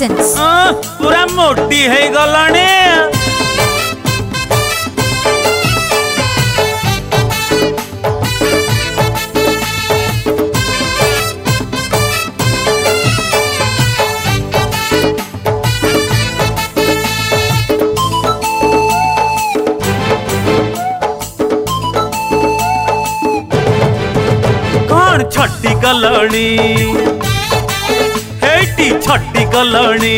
Nonsense. पूरा मोटी है गलाने। कौन छटी गलणी हेटी छटी गलणी।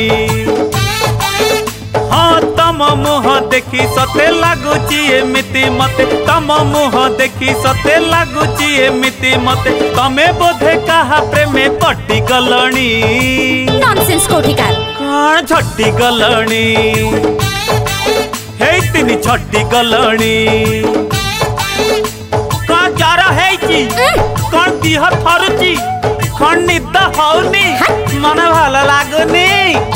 हाँ तम मुह देखी सते लगुची एमिति मते, तम मुह देखी सते लगुची एमिति मते, तमे बोधे कहा प्रेमे पटी गलणी। नॉनसेंस कोठिकार। कौन छटी गलणी हेतिनी छटी गलणी। कौन जरा हेची कौन दिह थरुची कौन निद हौनी मन भल लागुनी।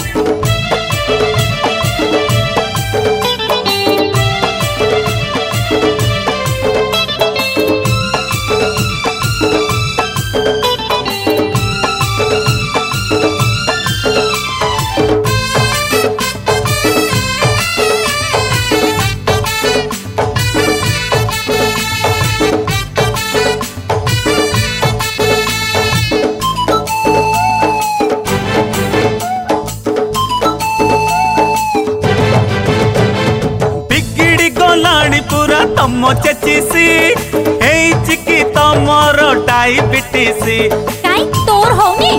पूरा तम चेचिसी हेई चिकी तमर डायबिटीसी। काई तोर होनी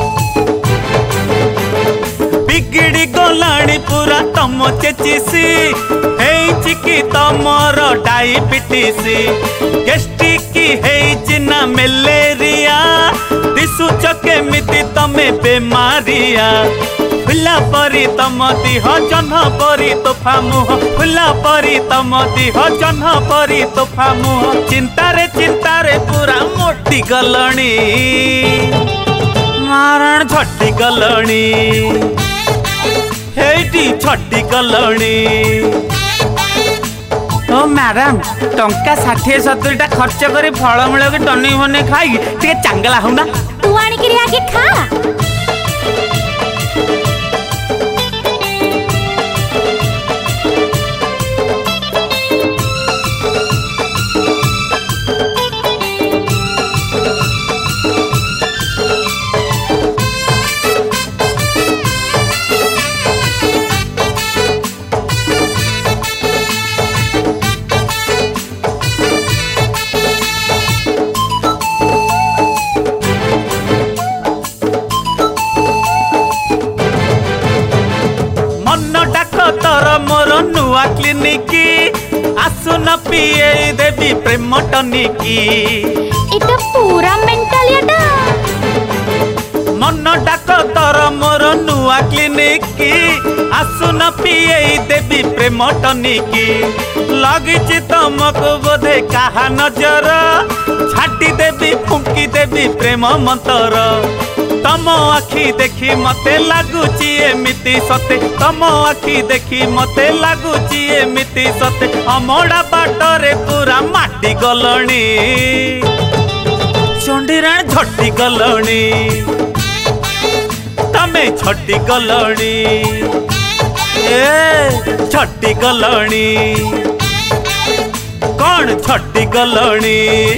बिगड़ी गलाणी पूरा तम चेचिसी हेई चिकी तमर डायबिटीसी। गेस्ट्रिक हेई चिना मलेरिया दिसु चके मिति तमे बेमारिया। फुला परी तम दिह जह्न परी तोफा मुह, फुला परी तम दिह जह्न परी तोफा मुह। चिंतारे पूरा मोटी गलणी मारण छटी गलणी हेटी छटी गलणी। ओ मैडम टंका 60-70 खर्च करी फलमूल के टनी बने खाई टे चांगला होना। तू आनिकरी आगे खा। मोर नुआ क्लिनिक आसुन पिए देवी प्रेम टनिकी। इटा पूरा मेंटल याटा मन डाक तर मोर नुआ क्लिनिक आसुन पिए देवी प्रेम टनिकी। लगिछि तमको बोधे काहा नजर छाटी देवी फुंकी देवी प्रेम मंतर। तम आखि देखी मते लागुची एमिति सते, तम आखि देखी मते लागुची एमिति सते। अमोड़ा बाटरे पूरा माटी गलणी चंडीराण झटी गलणी तमे छटी गलणी ए छटी गलणी। कौन छटी गलणी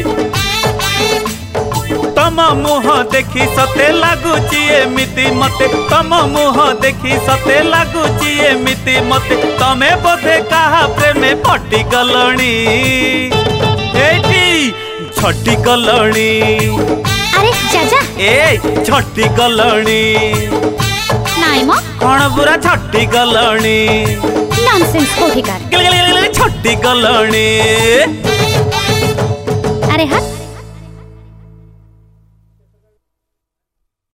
तम मुह देखी सते लागुची एमिति मते, तम मुह देखी सते लागुची एमिति मते। तमे बोधे कहा प्रेमे पटी गलणी एटी छटी गलणी। अरे चाचा ए छटी गलणी नाई मो कौन पूरा छटी गलणी। नॉनसेंस कोठिकार। छटी गलणी। अरे हाँ